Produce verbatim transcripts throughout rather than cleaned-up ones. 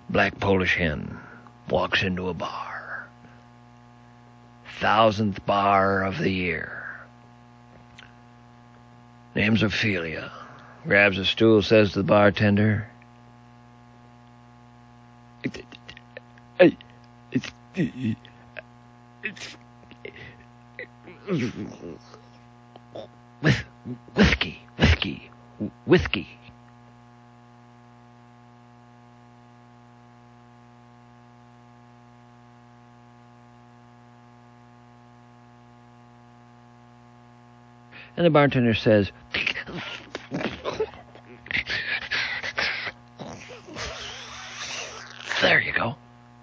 Black Polish hen walks into a bar. Thousandth bar of the year. Name's Ophelia. Grabs a stool, says to the bartender, Whiskey, whiskey, whiskey. And the bartender says, there you go.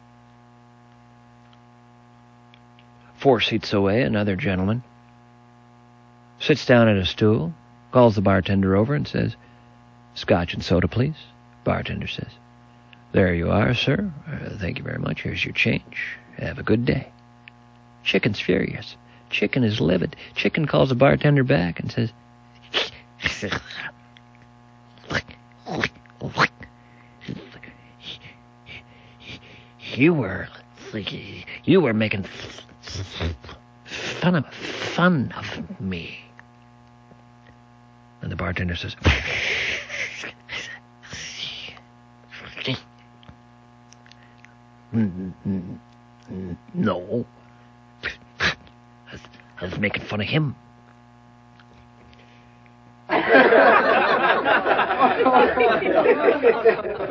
Four seats away, another gentleman sits down at a stool, calls the bartender over and says, Scotch and soda, please. Bartender says, there you are, sir. Uh, thank you very much. Here's your change. Have a good day. Chicken's furious. Chicken is livid. Chicken calls the bartender back and says, you were, you were making fun of, fun of me. And the bartender says, no. I was making fun of him.